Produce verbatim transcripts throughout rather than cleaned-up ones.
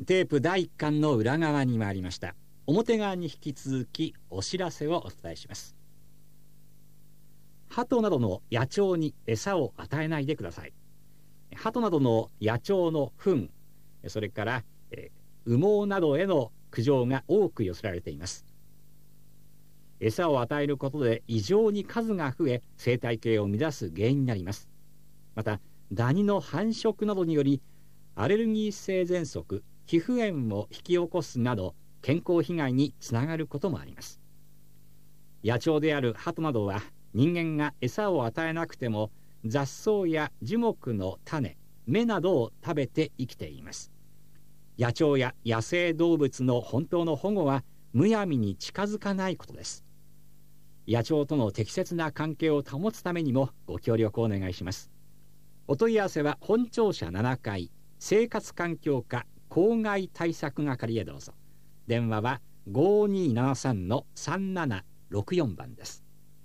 テープだいいっかんの裏側に回りました。表側に引き続きお知らせをお伝えします。鳩などの野鳥に餌を与えないでください。鳩などの野鳥の糞、それから、えー、羽毛などへの苦情が多く寄せられています。餌を与えることで異常に数が増え、生態系を乱す原因になります。また、ダニの繁殖などによりアレルギー性喘息、皮膚炎を引き起こすなど健康被害につながることもあります。野鳥である鳩などは人間が餌を与えなくても雑草や樹木の種、芽などを食べて生きています。野鳥や野生動物の本当の保護はむやみに近づかないことです。野鳥との適切な関係を保つためにもご協力をお願いします。お問い合わせは本庁舎ななかい生活環境課公害対策係へどうぞ。電話は ごーにーななさんのさんななろくよん 番です。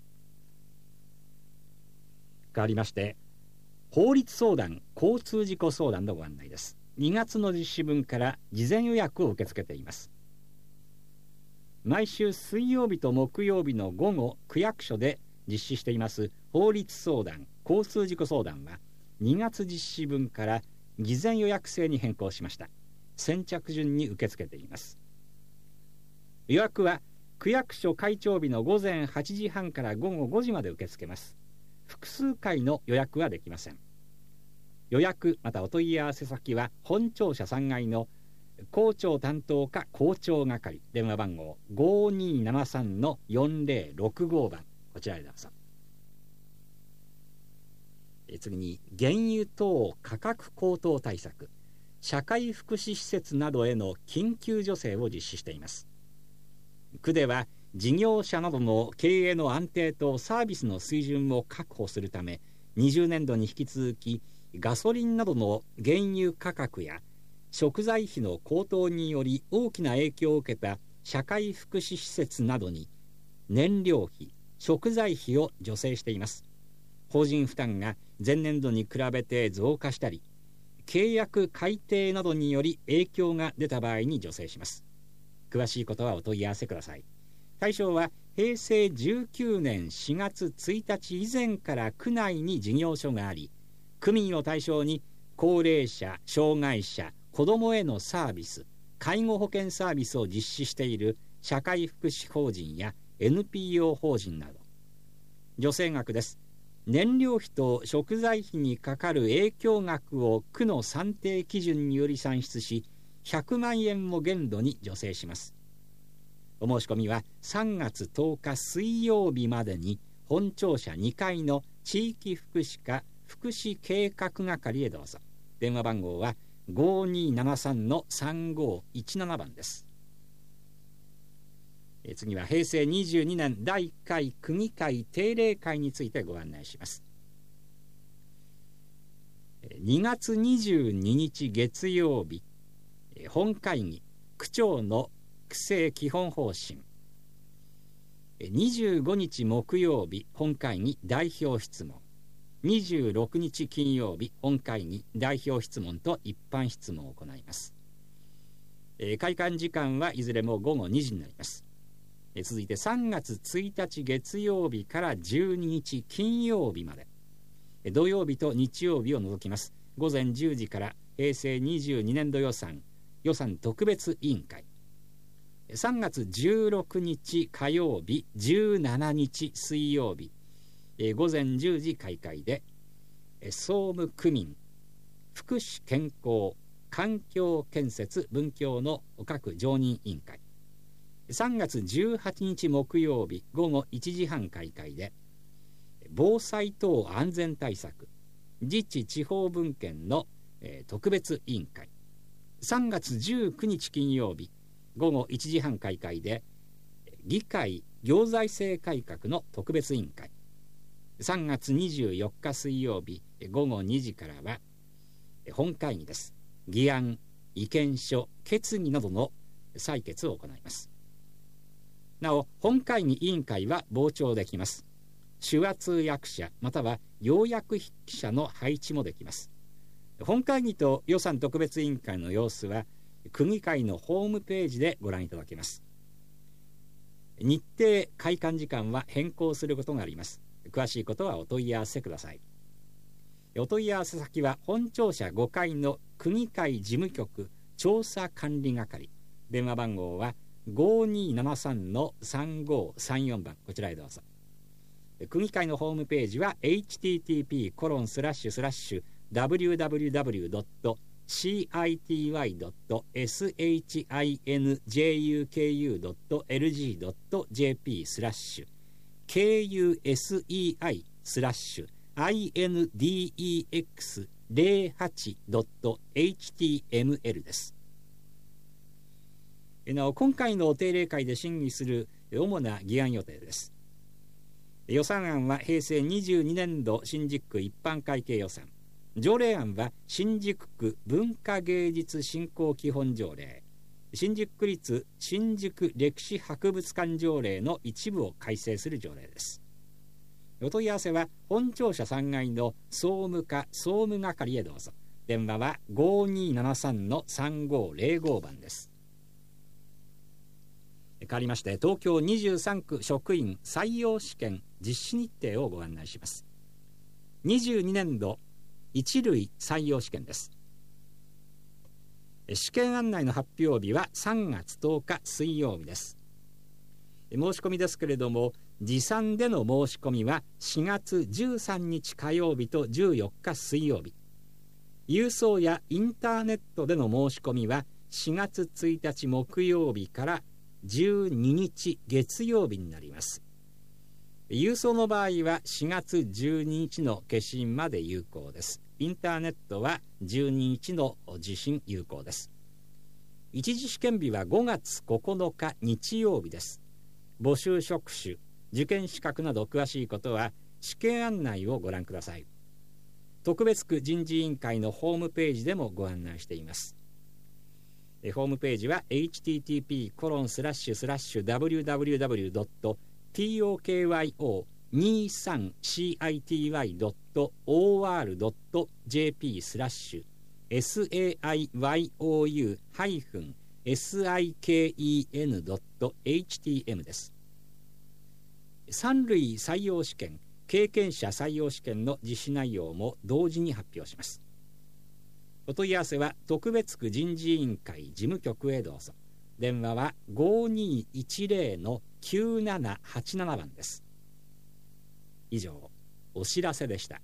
変わりまして法律相談、交通事故相談のご案内です。にがつの実施分から事前予約を受け付けています。毎週水曜日と木曜日の午後、区役所で実施しています法律相談、交通事故相談はにがつ実施分から事前予約制に変更しました。先着順に受け付けています。予約は区役所開庁日の午前はちじはんから午後ごじまで受け付けます。複数回の予約はできません。予約またお問い合わせ先は本庁舎さんがいの校長担当課校長係、電話番号 ごーにーななさんのよんぜろろくご 番、こちらへどうぞ。次に原油等価格高騰対策、社会福祉施設などへの緊急助成を実施しています。区では事業者などの経営の安定とサービスの水準を確保するため、にじゅうねんどに引き続きガソリンなどの原油価格や食材費の高騰により大きな影響を受けた社会福祉施設などに燃料費、食材費を助成しています。法人負担が前年度に比べて増加したり、契約改定などにより影響が出た場合に助成します。詳しいことはお問い合わせください。対象はへいせいじゅうきゅうねんしがつついたち以前から区内に事業所があり、区民を対象に高齢者、障害者、子どもへのサービス、介護保険サービスを実施している社会福祉法人や エヌピーオー 法人など。助成額です。燃料費と食材費にかかる影響額を区の算定基準により算出し、ひゃくまんえんを限度に助成します。お申し込みはさんがつとおか水曜日までに本庁舎にかいの地域福祉課福祉計画係へどうぞ。電話番号は ごーにーななさんのさんごーいちなな 番です。え次はへいせいにじゅうにねんだいいっかい区議会定例会についてご案内します。にがつにじゅうににち月曜日、本会議区長の区政基本方針、にじゅうごにち木曜日本会議代表質問、にじゅうろくにち金曜日本会議代表質問と一般質問を行います。開館時間はいずれもごごにじになります。続いてさんがつついたち月曜日からじゅうににち金曜日まで、土曜日と日曜日を除きます。ごぜんじゅうじからへいせいにじゅうにねんど予算予算特別委員会、さんがつじゅうろくにち火曜日、じゅうしちにち水曜日、ごぜんじゅうじ開会で総務区民、福祉健康、環境建設文教の各常任委員会、さんがつじゅうはちにち木曜日ごごいちじはん開会で防災等安全対策自治地方分権の、えー、特別委員会、さんがつじゅうくにち金曜日ごごいちじはん開会で議会行財政改革の特別委員会、さんがつにじゅうよっか水曜日ごごにじからは本会議です。議案、意見書、決議などの採決を行います。なお本会議委員会は傍聴できます。手話通訳者または要約筆記者の配置もできます。本会議と予算特別委員会の様子は区議会のホームページでご覧いただけます。日程開館時間は変更することがあります。詳しいことはお問い合わせください。お問い合わせ先は本庁舎ごかいの区議会事務局調査管理係、電話番号は ごにーななさんのさんごーさんよん 番、こちらへどうぞ。区議会のホームページは エイチティーティーピーコロンスラッシュスラッシュダブリューダブリューダブリュードットシーアイティーワイドットエスエイチアイエヌジェーユーケーユードットエルジードットジェーピー スラッシュ ケーユーエスイーアイ スラッシュ アイエヌディーイーエックスゼロはちドットエイチティーエムエル です。なお今回の定例会で審議する主な議案予定です。予算案は平成にじゅうにねんど新宿区一般会計予算、条例案は新宿区文化芸術振興基本条例、新宿区立新宿歴史博物館条例の一部を改正する条例です。お問い合わせは本庁舎さんがいの総務課総務係へどうぞ。電話は ごにーななさんのさんごーぜろご 番です。変わりまして東京にじゅうさんく職員採用試験実施日程をご案内します。にじゅうにねんど一類採用試験です。試験案内の発表日はさんがつとおか水曜日です。申し込みですけれども、持参での申し込みはしがつじゅうさんにち火曜日とじゅうよっか水曜日、郵送やインターネットでの申し込みはしがつついたち木曜日からじゅうににち月曜日になります。郵送の場合はしがつじゅうににちの消印まで有効です。インターネットはじゅうににちの受信有効です。一次試験日はごがつここのか日曜日です。募集職種、受験資格など詳しいことは試験案内をご覧ください。特別区人事委員会のホームページでもご案内しています。ホームページは エイチティーティーピーコロンスラッシュスラッシュダブリューダブリューダブリュードットトクヨにじゅうさんシーアイティーワイドットオーアールドットジェーピー スラッシュ エスエーアイワイオーユー ハイフン エスアイケーイーエヌドットエイチティーエム です。三類採用試験、経験者採用試験の実施内容も同時に発表します。お問い合わせは特別区人事委員会事務局へどうぞ。電話は ごにーいちぜろのきゅうななはちなな 番です。以上、お知らせでした。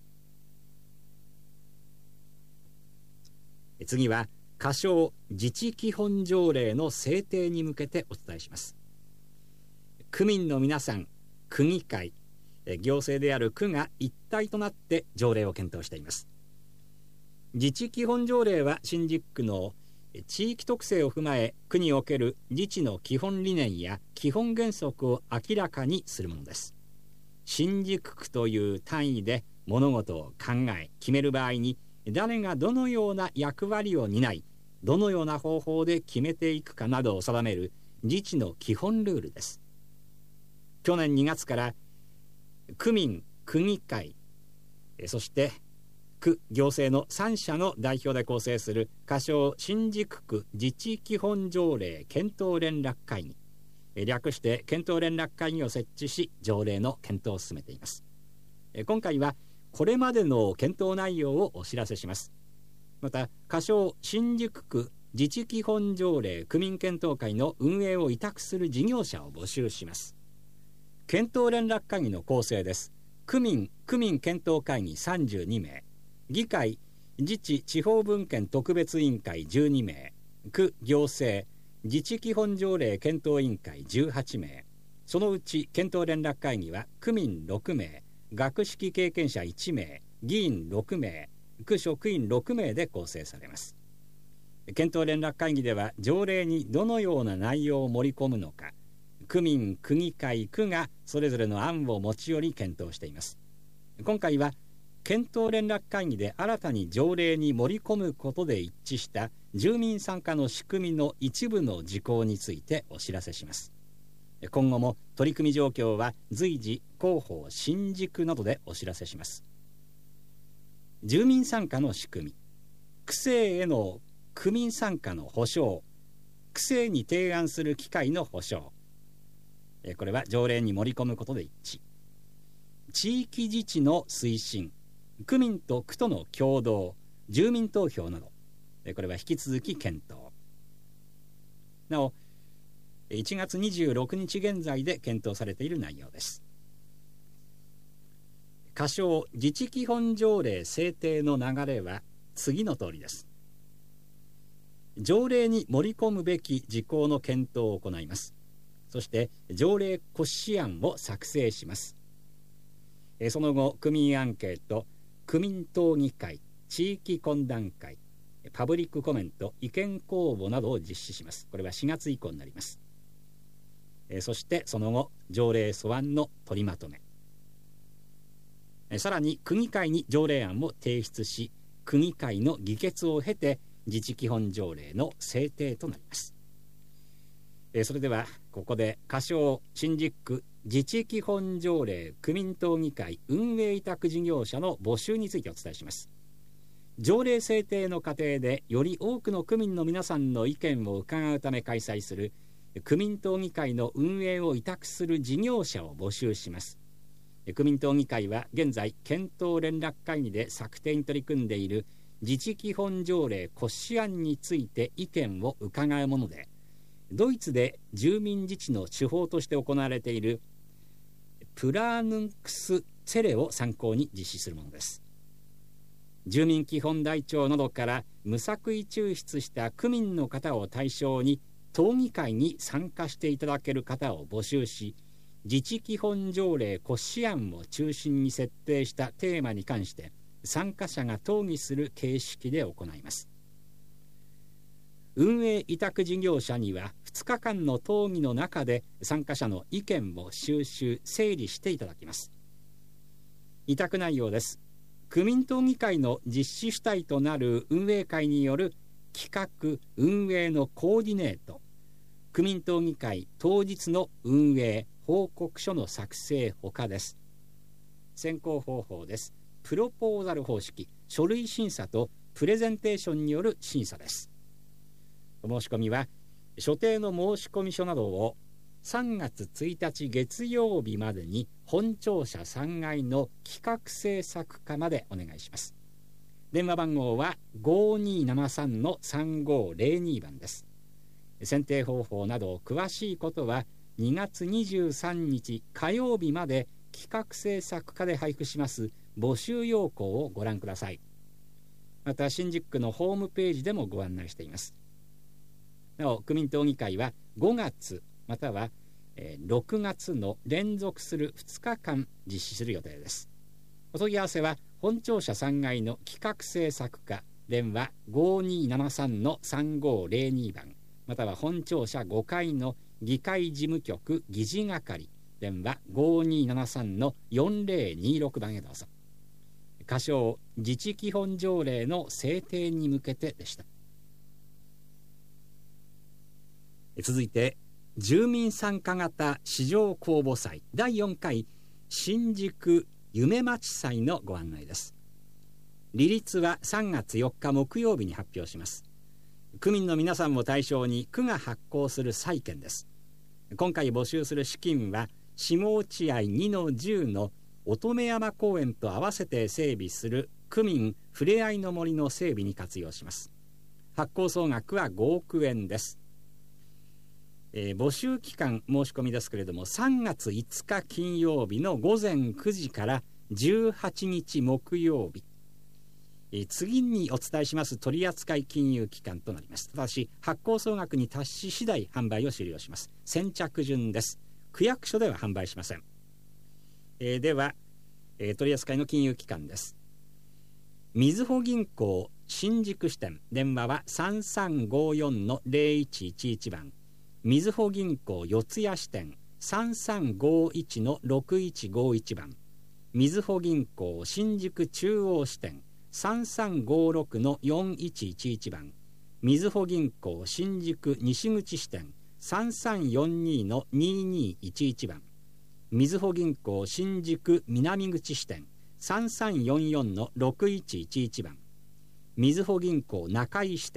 次は仮称自治基本条例の制定に向けてお伝えします。区民の皆さん、区議会、行政である区が一体となって条例を検討しています。自治基本条例は新宿区の地域特性を踏まえ、区における自治の基本理念や基本原則を明らかにするものです。新宿区という単位で物事を考え決める場合に、誰がどのような役割を担い、どのような方法で決めていくかなどを定める自治の基本ルールです。去年にがつから区民、区議会、そして区行政のさんしゃの代表で構成する仮称新宿区自治基本条例検討連絡会議、略して検討連絡会議を設置し、条例の検討を進めています。今回はこれまでの検討内容をお知らせします。また仮称新宿区自治基本条例区民検討会の運営を委託する事業者を募集します。検討連絡会議の構成です。区民区民検討会議さんじゅうにめい、議会自治地方分権特別委員会じゅうにめい、区行政自治基本条例検討委員会じゅうはちめい、そのうち検討連絡会議は区民ろくめい、学識経験者いちめい、議員ろくめい、区職員ろくめいで構成されます。検討連絡会議では条例にどのような内容を盛り込むのか、区民、区議会、区がそれぞれの案を持ち寄り検討しています。今回は検討連絡会議で新たに条例に盛り込むことで一致した住民参加の仕組みの一部の事項についてお知らせします。今後も取り組み状況は随時広報新宿などでお知らせします。住民参加の仕組み、区政への区民参加の保障、 区政に提案する機会の保障、これは条例に盛り込むことで一致。地域自治の推進、区民と区との共同、住民投票など、これは引き続き検討。なおいちがつにじゅうろくにち現在で検討されている内容です。仮称自治基本条例制定の流れは次の通りです。条例に盛り込むべき事項の検討を行います。そして条例骨子案を作成します。その後、区民アンケート、区民討議会、地域懇談会、パブリックコメント、意見公募などを実施します。これはしがつ以降になります。そしてその後、条例素案の取りまとめ、さらに区議会に条例案を提出し、区議会の議決を経て自治基本条例の制定となります。それではここで仮称新宿区自治基本条例区民討議会運営委託事業者の募集についてお伝えします。条例制定の過程でより多くの区民の皆さんの意見を伺うため開催する区民討議会の運営を委託する事業者を募集します。区民討議会は現在検討連絡会議で策定に取り組んでいる自治基本条例骨子案について意見を伺うもので、ドイツで住民自治の手法として行われているプラーヌンクスツェレを参考に実施するものです。住民基本台帳などから無作為抽出した区民の方を対象に討議会に参加していただける方を募集し、自治基本条例骨子案を中心に設定したテーマに関して参加者が討議する形式で行います。運営委託事業者にはふつかかんの討議の中で参加者の意見を収集整理していただきます。委託内容です。区民討議会の実施主体となる運営会による企画運営のコーディネート、区民討議会当日の運営報告書の作成ほかです。選考方法です。プロポーザル方式、書類審査とプレゼンテーションによる審査です。お申し込みは所定の申込書などをさんがつついたち月曜日までに本庁舎さんがいの企画制作課までお願いします。電話番号は ごにーななさんのさんごーぜろに 番です。選定方法など詳しいことはにがつにじゅうさんにち火曜日まで企画制作課で配布します募集要項をご覧ください。また新宿区のホームページでもご案内しています。なお区民討議会はごがつまたはろくがつの連続するふつかかん実施する予定です。お問い合わせは本庁舎さんがいの企画制作課、電話 ごにーななさんのさんごーぜろに 番、または本庁舎ごかいの議会事務局議事係、電話 ごにーななさんのよんぜろにろく 番へどうぞ。仮称自治基本条例の制定に向けてでした。続いて住民参加型市場公募祭だいよんかい新宿夢町祭のご案内です。利率はさんがつよっか木曜日に発表します。区民の皆さんを対象に区が発行する債券です。今回募集する資金は下落合 にのじゅう の乙女山公園と合わせて整備する区民ふれあいの森の整備に活用します。発行総額はごおくえんです。えー、募集期間申し込みですけれどもさんがついつか金曜日のごぜんくじからじゅうはちにち木曜日、えー、次にお伝えします取扱金融機関となります。ただし発行総額に達し次第販売を終了します。先着順です。区役所では販売しません。えー、では、えー、取扱の金融機関です。みずほ銀行新宿支店、電話はさんさんごよんのぜろいちいちいち番、みずほ銀行四谷支店さんさんごいちのろくいちごいち番、みずほ銀行新宿中央支店さんさんごろくのよんいちいちいち番、みずほ銀行新宿西口支店さんさんよんにのににいちいち番、みずほ銀行新宿南口支店さんさんよんよんのろくいちいちいち番、みずほ銀行中井支店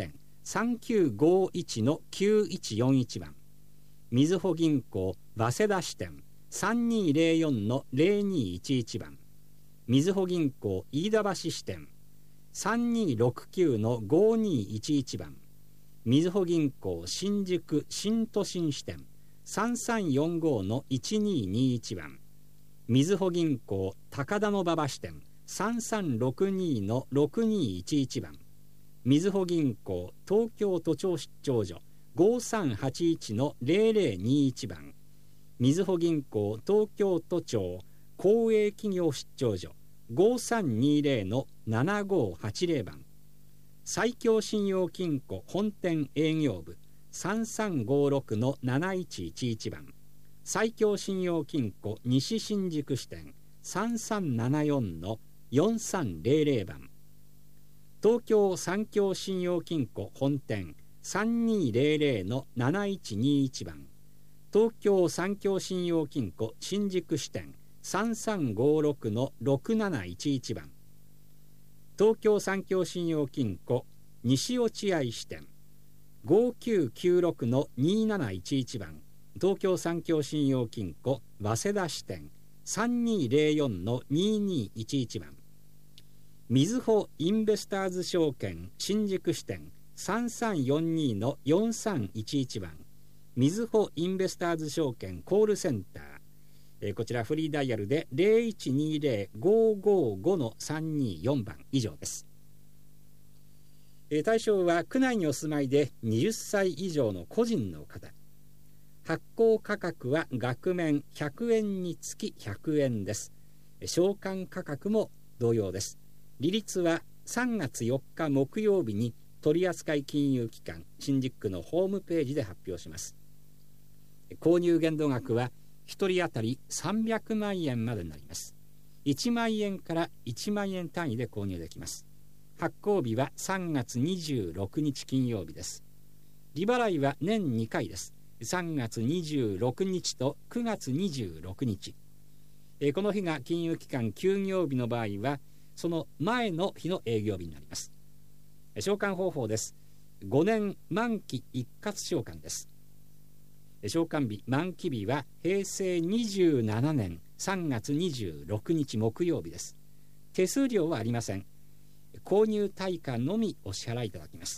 さんきゅうごいちのきゅういちよんいちばん、みずほ銀行早稲田支店さんにーぜろよんのぜろにーいちいちばん、みずほ銀行飯田橋支店さんにーろくきゅうのごにーいちいちばん、みずほ銀行新宿新都心支店さんさんよんごのいちにーにーいちばん、みずほ銀行高田馬場支店さんさんろくにーのろくにーいちいちばん、みずほ銀行東京都庁出張所ごさんはちいちのぜろぜろにーいちばん、みずほ銀行東京都庁公営企業出張所ごさんにーぜろのななごはちぜろばん、埼京信用金庫本店営業部さんさんごろくのなないちいちいちばん、埼京信用金庫西新宿支店さんさんななよんのよんさんぜろぜろばん、東京三協信用金庫本店さんにーぜろぜろのなないちにいちばん、東京三協信用金庫新宿支店さんさんごろくのろくなないちいちばん、東京三協信用金庫西落合支店ごきゅうきゅうろくのになないちいちばん、東京三協信用金庫早稲田支店さんにーぜろよんのににいちいちばん、みずほインベスターズ証券新宿支店さんさんよんにのよんさんいちいちばん、みずほインベスターズ証券コールセンター、えー、こちらフリーダイヤルで ゼロいちにーぜろ ごーごーごのさんにーよんばん以上です。えー、対象は区内にお住まいではたち以上の個人の方。発行価格は額面ひゃくえんにつきひゃくえんです。償還価格も同様です。利率はさんがつよっか木曜日に取扱金融機関新宿区のホームページで発表します。購入限度額はひとり当たりさんびゃくまんえんまでになります。いちまんえんからいちまんえん単位で購入できます。発行日はさんがつにじゅうろくにち金曜日です。利払いは年にかいです。さんがつにじゅうろくにちとくがつにじゅうろくにち、えー、この日が金融機関休業日の場合はその前の日の営業日になります。償還方法です。ごねん満期一括償還です。償還日満期日はへいせいにじゅうななねんさんがつにじゅうろくにち木曜日です。手数料はありません。購入対価のみお支払いいただきます。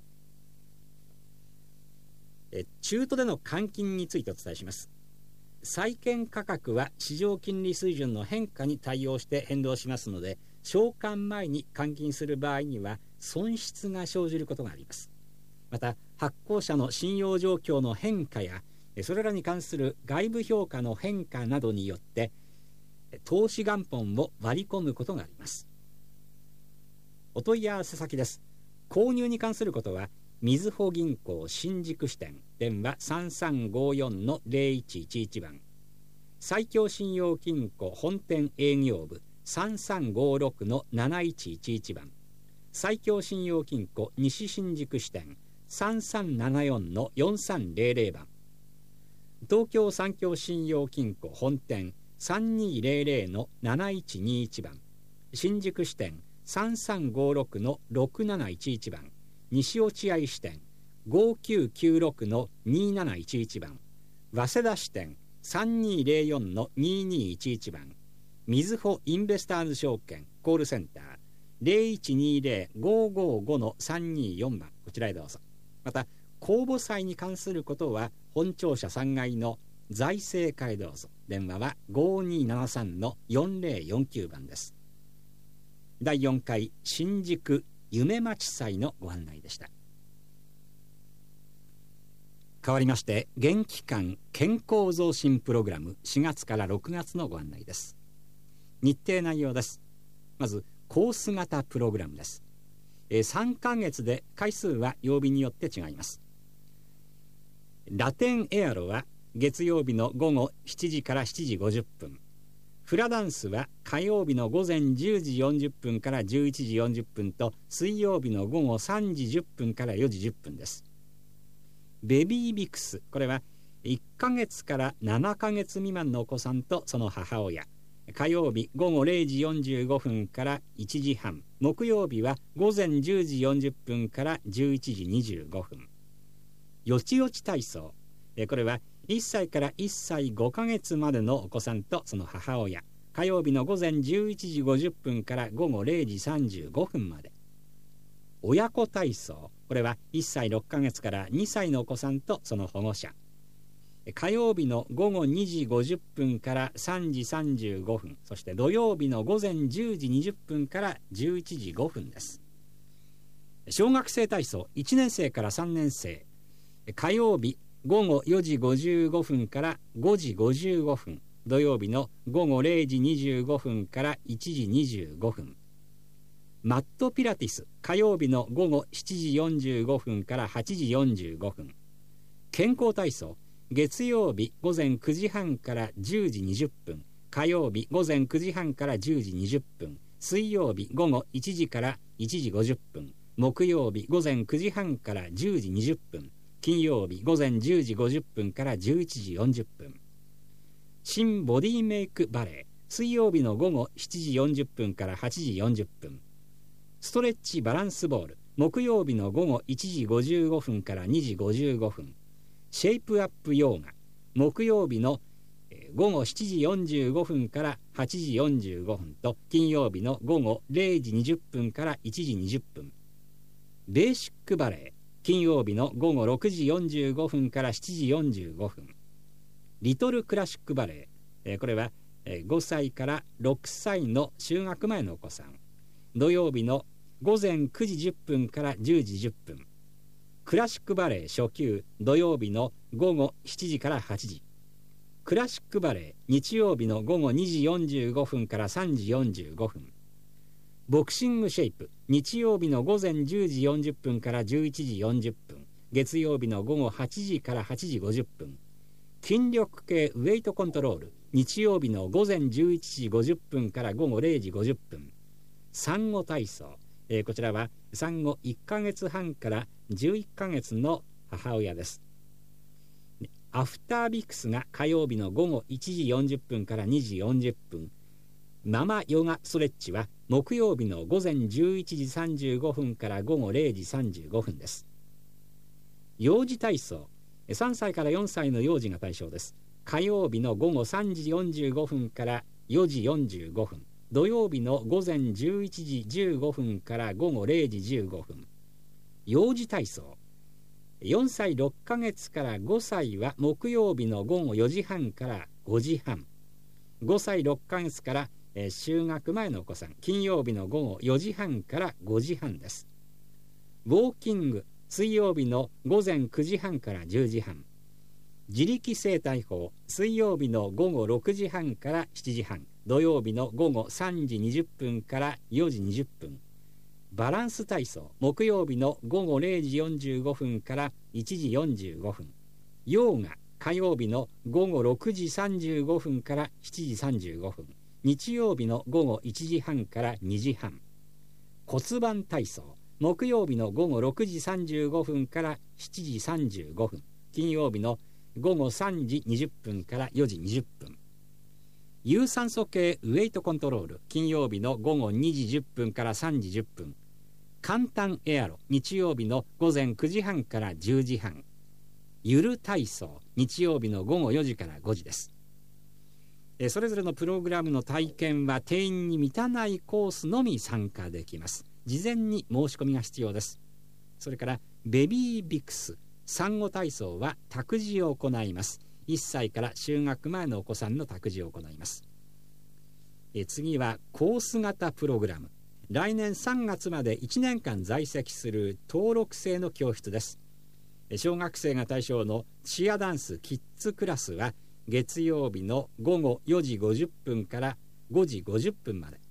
中途での換金についてお伝えします。債券価格は市場金利水準の変化に対応して変動しますので、償還前に換金する場合には損失が生じることがあります。また発行者の信用状況の変化やそれらに関する外部評価の変化などによって投資元本を割り込むことがあります。お問い合わせ先です。購入に関することはみずほ銀行新宿支店電話さんさんごよんのぜろいちいちいちばん、埼京信用金庫本店営業部さんさんごろくのなないちいちいちばん、埼京信用金庫西新宿支店さんさんななよんのよんさんぜろぜろばん、東京三協信用金庫本店さんにーぜろぜろのなないちにいちばん、新宿支店さんさんごろくのろくなないちいちばん、西落合支店ごきゅうきゅうろくのになないちいちばん、早稲田支店さんにーぜろよんのににいちいちばん、みずほインベスターズ証券コールセンターぜろいちにーぜろ ごーごーごのさんにーよんばん、こちらへどうぞ。また公募債に関することは本庁舎さんがいの財政課へどうぞ。電話はごにーななさんのよんぜろよんきゅうばんです。だいよんかい新宿夢町祭のご案内でした。変わりまして元気館健康増進プログラムしがつからろくがつのご案内です。日程内容です。まずコース型プログラムです。えー、さんかげつで回数は曜日によって違います。ラテンエアロは月曜日の午後しちじからしちじごじゅっぷん、フラダンスは火曜日の午前じゅうじよんじゅっぷんからじゅういちじよんじゅっぷんと水曜日の午後さんじじゅっぷんからよじじゅっぷんです。ベビービクス、これはいっかげつからななかげつ未満のお子さんとその母親、 火曜日午後れいじよんじゅうごふんからいちじはん、木曜日は午前じゅうじよんじゅっぷんからじゅういちじにじゅうごふん。よちよち体操、これはいっさいからいっさいごかげつまでのお子さんとその母親、火曜日の午前じゅういちじごじゅっぷんから午後れいじさんじゅうごふんまで。親子体操、これはいっさいろっかげつからにさいのお子さんとその保護者、火曜日の午後にじごじゅっぷんからさんじさんじゅうごふん、そして土曜日の午前じゅうじにじゅっぷんからじゅういちじごふんです。小学生体操、いちねんせいからさんねんせい、火曜日午後よじごじゅうごふんからごじごじゅうごふん、土曜日の午後れいじにじゅうごふんからいちじにじゅうごふん。マットピラティス、火曜日の午後しちじよんじゅうごふんからはちじよんじゅうごふん。健康体操、月曜日午前くじはんからじゅうじにじゅっぷん、火曜日午前くじはんからじゅうじにじゅっぷん、水曜日午後いちじからいちじごじゅっぷん、木曜日午前くじはんからじゅうじにじゅっぷん、金曜日午前じゅうじごじゅっぷんからじゅういちじよんじゅっぷん。新ボディメイクバレー、水曜日の午後しちじよんじゅっぷんからはちじよんじゅっぷん。ストレッチバランスボール、木曜日の午後いちじごじゅうごふんからにじごじゅうごふん。シェイプアップヨーガ、木曜日の午後しちじよんじゅうごふんからはちじよんじゅうごふんと金曜日の午後れいじにじゅっぷんからいちじにじゅっぷん。ベーシックバレー、金曜日の午後ろくじよんじゅうごふんからしちじよんじゅうごふん。リトルクラシックバレー、これはごさいからろくさいの就学前のお子さん、土曜日の午前くじじゅっぷんからじゅうじじゅっぷん。クラシックバレエ初級、土曜日の午後しちじからはちじ。クラシックバレエ日曜日の午後にじよんじゅうごふんからさんじよんじゅうごふん。ボクシングシェイプ日曜日の午前じゅうじよんじゅっぷんからじゅういちじよんじゅっぷん、月曜日の午後はちじからはちじごじゅっぷん。筋力系ウェイトコントロール日曜日の午前じゅういちじごじゅっぷんから午後れいじごじゅっぷん。産後体操、えー、こちらは産後いっかげつはんからじゅういっかげつの母親です。アフタービクスが火曜日の午後いちじよんじゅっぷんからにじよんじゅっぷん。ママヨガストレッチは木曜日の午前じゅういちじさんじゅうごふんから午後れいじさんじゅうごふんです。幼児体操、さんさいからよんさいの幼児が対象です。火曜日の午後さんじよんじゅうごふんからよじよんじゅうごふん、土曜日の午前じゅういちじじゅうごふんから午後れいじじゅうごふん。幼児体操、よんさいろっかげつからごさいは木曜日の午後よじはんからごじはん、ごさいろっかげつからえ就学前のお子さん、金曜日の午後よじはんからごじはんです。ウォーキング水曜日の午前くじはんからじゅうじはん。自力整体法水曜日の午後ろくじはんからしちじはん、土曜日の午後さんじにじゅっぷんからよじにじゅっぷん。バランス体操木曜日の午後れいじよんじゅうごふんからいちじよんじゅうごふん。ヨーガ火曜日の午後ろくじさんじゅうごふんからしちじさんじゅうごふん、日曜日の午後いちじはんからにじはん。骨盤体操木曜日の午後ろくじさんじゅうごふんからしちじさんじゅうごふん、金曜日の午後さんじにじゅっぷんからよじにじゅっぷん。有酸素系ウェイトコントロール金曜日の午後にじじゅっぷんからさんじじゅっぷん。簡単エアロ日曜日の午前くじはんからじゅうじはん。ゆる体操日曜日の午後よじからごじです。えそれぞれのプログラムの体験は定員に満たないコースのみ参加できます。事前に申し込みが必要です。それからベビービクス産後体操は託児を行います。いっさいから就学前のお子さんの託児を行います。え次はコース型プログラム、来年さんがつまでいちねんかん在籍する登録制の教室です。小学生が対象のチアダンスキッズクラスは月曜日の午後よじごじゅっぷんからごじごじゅっぷんまで。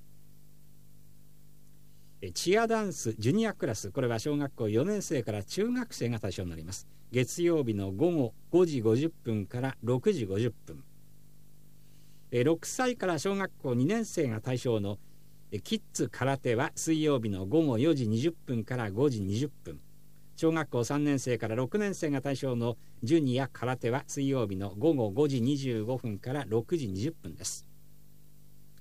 チアダンスジュニアクラス、これは小学校よねんせいから中学生が対象になります。月曜日の午後ごじごじゅっぷんからろくじごじゅっぷん。ろくさいから小学校にねんせいが対象のキッズ空手は水曜日の午後よじにじゅっぷんからごじにじゅっぷん。小学校さんねんせいからろくねんせいが対象のジュニア空手は水曜日の午後ごじにじゅうごふんからろくじにじゅっぷんです。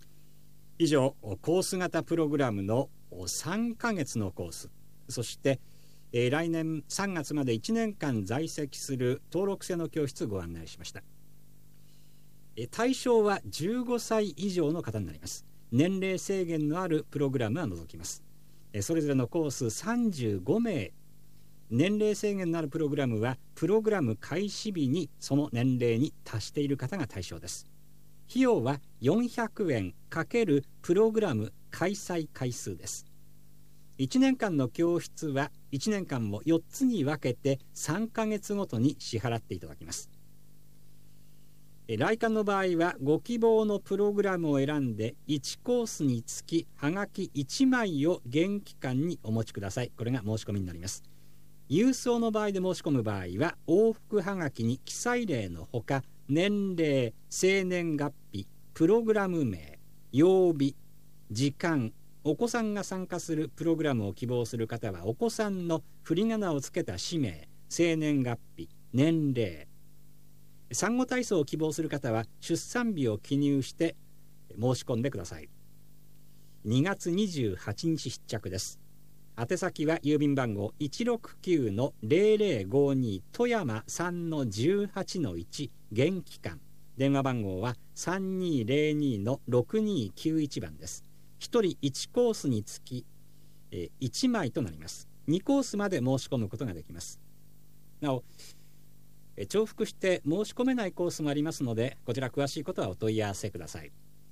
以上、コース型プログラムのさんかげつのコース、そして、えー、来年さんがつまでいちねんかん在籍する登録制の教室をご案内しました。えー、対象はじゅうごさい以上の方になります。年齢制限のあるプログラムは除きます。えー、それぞれのコースさんじゅうごめい、年齢制限のあるプログラムはプログラム開始日にその年齢に達している方が対象です。費用はよんひゃくえん×プログラム開催回数です。いちねんかんの教室はいちねんかんをよっつに分けてさんかげつごとに支払っていただきます。来館の場合はご希望のプログラムを選んでいちコースにつきはがきいちまいを現期間にお持ちください。これが申し込みになります。郵送の場合で申し込む場合は往復はがきに記載例のほか、年齢、生年月日、プログラム名、曜日、時間、お子さんが参加するプログラムを希望する方はお子さんの振り仮名をつけた氏名、生年月日、年齢、産後体操を希望する方は出産日を記入して申し込んでください。にがつにじゅうはちにち必着です。宛先は郵便番号 いちろくきゅうのゼロゼロごに 富山 さんのじゅうはちのいち 現期間、電話番号は さんにーゼロにのろくにーきゅういち 番です。ひとりいちコースにつき、えー、いちまいとなります。にコースまで申し込むことができます。なお、えー、重複して申し込めないコースもありますので、こちら詳しいことはお問い合わせください。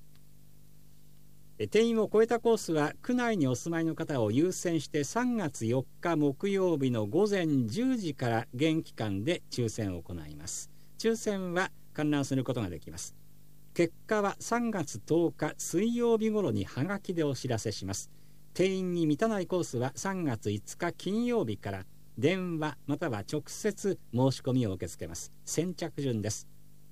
定員を超えたコースは区内にお住まいの方を優先してさんがつよっか木曜日のごぜんじゅうじから現期間で抽選を行います。抽選は観覧することができます。結果はさんがつとおか水曜日頃にハガキでお知らせします。定員に満たないコースはさんがついつか金曜日から電話または直接申し込みを受け付けます。先着順です。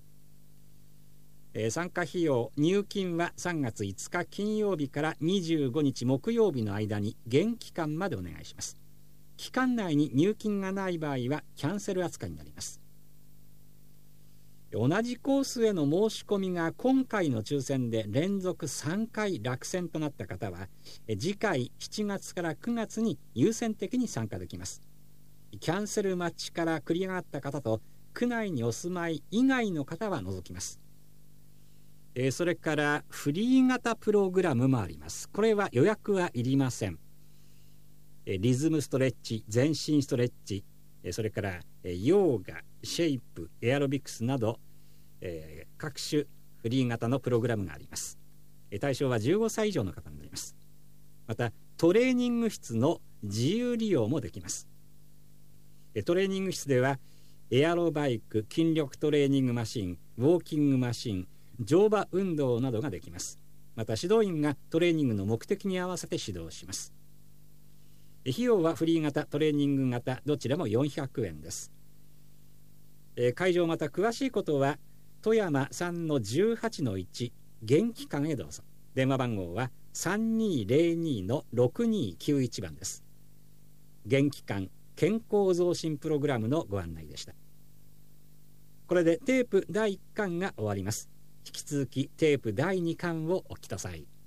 えー、参加費用入金はさんがついつか金曜日からにじゅうごにち木曜日の間に現期間までお願いします。期間内に入金がない場合はキャンセル扱いになります。同じコースへの申し込みが今回の抽選で連続さんかい落選となった方は、次回しちがつからくがつに優先的に参加できます。キャンセル待ちから繰り上がった方と区内にお住まい以外の方は除きます。えー、それからフリー型プログラムもあります。これは予約はいりません。えー、リズムストレッチ、全身ストレッチ、えー、それから、えー、ヨーガ、シェイプ、エアロビクスなど、えー、各種フリー型のプログラムがあります。えー、対象はじゅうごさい以上の方になります。またトレーニング室の自由利用もできます。えー、トレーニング室ではエアロバイク、筋力トレーニングマシン、ウォーキングマシン、乗馬運動などができます。また指導員がトレーニングの目的に合わせて指導します。費用はフリー型、トレーニング型どちらもよんひゃくえんです。え会場また詳しいことは富山 さんのじゅうはちのいち 現期間へどうぞ。電話番号は さんにーゼロにのろくにーきゅういち 番です。現期間健康増進プログラムのご案内でした。これでテープだいいっかんが終わります。引き続きテープだいにかんをお聞きください。